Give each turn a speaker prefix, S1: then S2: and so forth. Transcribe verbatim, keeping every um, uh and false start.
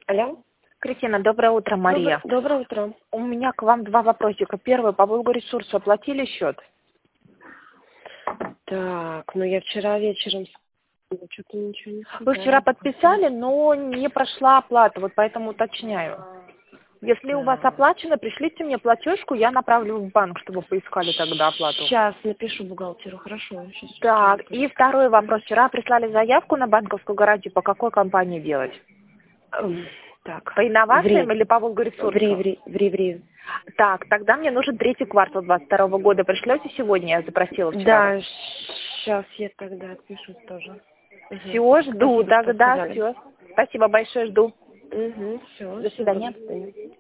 S1: Алло.
S2: Кристина, доброе утро, Мария.
S1: Доброе, доброе утро.
S2: У меня к вам два вопросика. Первый, по Волгоресурсу оплатили счет?
S1: Так, ну я вчера вечером что-то ничего не
S2: Вы вчера подписали, но не прошла оплата, вот поэтому уточняю. Если у вас оплачено, пришлите мне платежку, я направлю в банк, чтобы поискали тогда оплату.
S1: Сейчас напишу бухгалтеру, хорошо. Сейчас
S2: Так, и второй вопрос. Вчера прислали заявку на банковскую гарантию, по какой компании делать?
S1: Так.
S2: По инновациям
S1: Ври.
S2: или по Волгоресурсу?
S1: Ври, ври, ври, ври.
S2: Так, тогда мне нужен третий квартал двадцать второго года. Пришлете сегодня? Я запросила вчера.
S1: Да, сейчас я тогда отпишусь тоже.
S2: Все, жду.
S1: Спасибо, что
S2: Тогда
S1: сказали.
S2: все. Спасибо большое, жду.
S1: Угу, все.
S2: До свидания.
S1: До свидания.